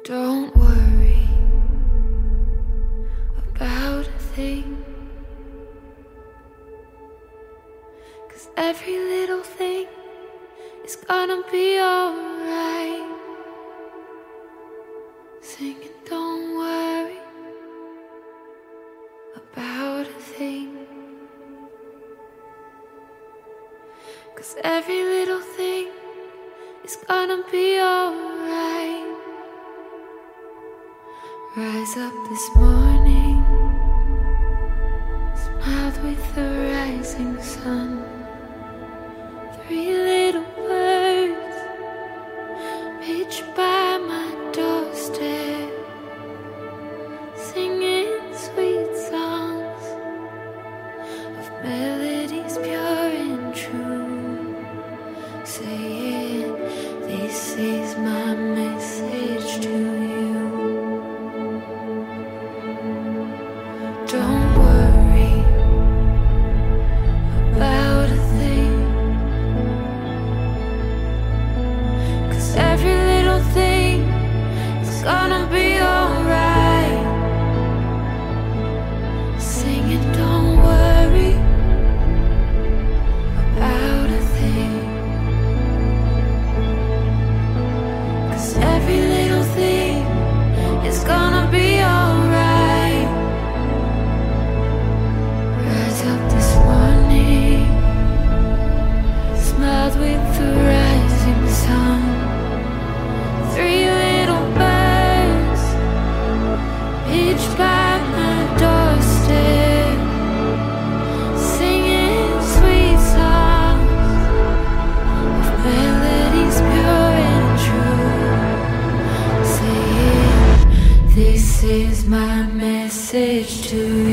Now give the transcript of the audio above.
Don't worry about a thing, 'cause every little thing is gonna be alright. Singing, don't worry about a thing, 'cause every little thing is gonna be alright. Rise up this morning, smiled with the rising sun. Three little birds pitched by my doorstep, singing sweet songs of melodies pure and true, saying, this is my message to you. Don't worry about a thing, 'cause every little thing is gonna be alright. Singing, don't worry about a thing, 'cause every little thing is gonna be alright. Rise up this morning, smiled with the rising sun. Three little birds pitched by my doorstep, singing sweet songs of melodies pure and true, saying, this is my message to you.